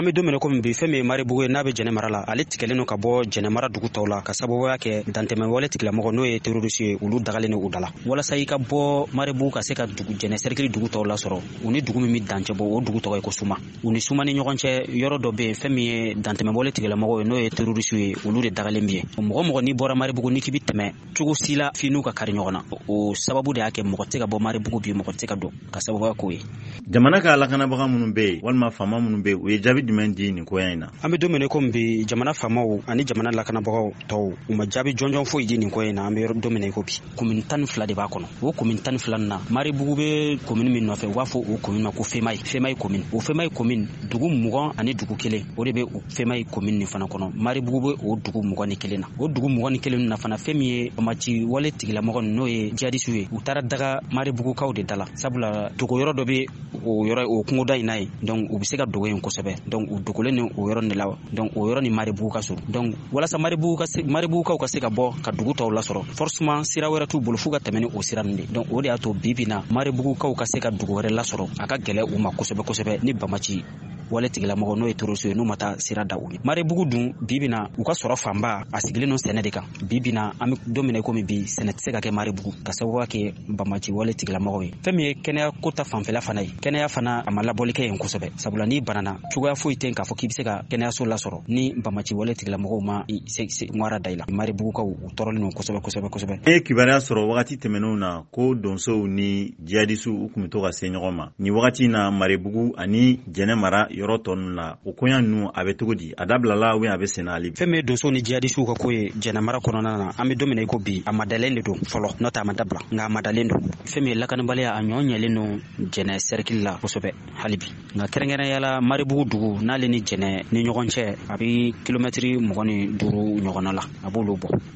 An bɛ don min na komi bi fɛn min ye Maribugu ye n'a bɛ Jɛnɛ mara la ale tigɛlen don ka bɔ Jɛnɛ mara dugu tɔw la ka sababuya kɛ dantɛmɛwale tigilamɔgɔ n'o ye terroriste ye olu dagalen don u da la walasa i ka bɔ Maribugu ka se ka dugu Jɛnɛ cercle dugu tɔw la sɔrɔ u ni dugu min bɛ dancɛ bɔ o dugu tɔgɔ ye ko Suma u ni Suma ni ɲɔgɔn cɛ yɔrɔ dɔ bɛ yen fɛn min ye dantɛmɛwale tigilamɔgɔ ye n'o ye terroriste ye olu de dagalen bɛ yen mɔgɔ n'i bɔra Maribugu ni k'i bɛ tɛmɛ cogo si la f'i n'u ka kari ɲɔgɔn na o sababu de y'a kɛ mɔgɔ tɛ ka bɔ Maribugu bi mɔgɔ tɛ ka don ka sababuya k'o ye jamana ka lakanabaga minnu bɛ yen walima faama minnu bɛ yen u ye jaabi jumɛn di nin koya in na an bɛ don min na komi bi jamana faamaw ani jamana lakanabagaw tɔw u ma jaabi jɔnjɔn foyi di nin ko in na an bɛ don min na ko bi commune 12 de b'a kɔnɔ o commune 12 na Maribugu bɛ commune min nɔfɛ u b'a fɔ o commune ma ko Femayi commune o Femayi commune dugu 20 ani dugu 1 o de bɛ o Femayi commune nin fana kɔnɔ Maribugu bɛ o dugu 21 na o dugu 21 na fana fɛn min ye bamaci wale tigilamɔgɔ n'o ye jihadisiw ye u taara daga Maribugukaw de dala sabula dogo yɔrɔ dɔ bɛ o yɔrɔ o kungoda in na ye donc u bɛ se ka dogo yen kosɛbɛ donc u dogolen ni o yɔrɔ de la donc o yɔrɔ ni Maribugu ka surun donc walasa Maribugukaw ka se ka bɔ ka dugu tɔw lasɔrɔ forcément sira wɛrɛ t'u bolo f'u ka tɛmɛ ni o sira ninnu de donc o de y'a to bi na Maribugukaw ka se ka dugu wɛrɛ lasɔrɔ a ka gɛlɛ u ma kosɛbɛ ni bamaci wale tigilamɔgɔ n'o ye terroriste ye n'u ma taa sira da u ye Maribugu dun bi na u ka sɔrɔ fanba a sigilen don sɛnɛ de kan bi na an bɛ don min na komi bi sɛnɛ tɛ se ka kɛ Maribugu ka sababuya kɛ bamaci wale tigilamɔgɔ ye fɛn min ye kɛnɛya ko ta fanfɛla fana ye kɛnɛya fana a ma labɔli kɛ yen kosɛbɛ sabula n'i banana cogoya foyi tɛ k'a fɔ k'i bɛ se ka kɛnɛyaso lasɔrɔ ni bamaci wale tigilamɔgɔw ma ŋwara da i la Maribugukaw u tɔɔrɔlen don kosɛbɛ e kibaruya sɔrɔ wagati tɛmɛnenw na ko donsow ni jihadisiw u tun bɛ to ka se ɲɔgɔn ma ni wagati na Maribugu ani Jɛnɛ mara yɔrɔ tɔ ninnu na o koɲa ninnu a bɛ cogo di a dabilala ou bien a bɛ senna hali fɛn min ye donsow ni jihadisiw ka ko ye Jɛnɛ mara kɔnɔna na an bɛ don min na i ko bi a madalen de don fɔlɔ n'o tɛ a ma dabila nka a madalen don fɛn min ye lakanabaliya a ɲɔlen don Jɛnɛ cercle la kosɛbɛ hali bi nka kɛrɛnkɛrɛnnenya la Maribugu dugu n'ale ni Jɛnɛ ni ɲɔgɔn cɛ a bɛ kilomɛtiri 25 ɲɔgɔnna la a b'olu bɔ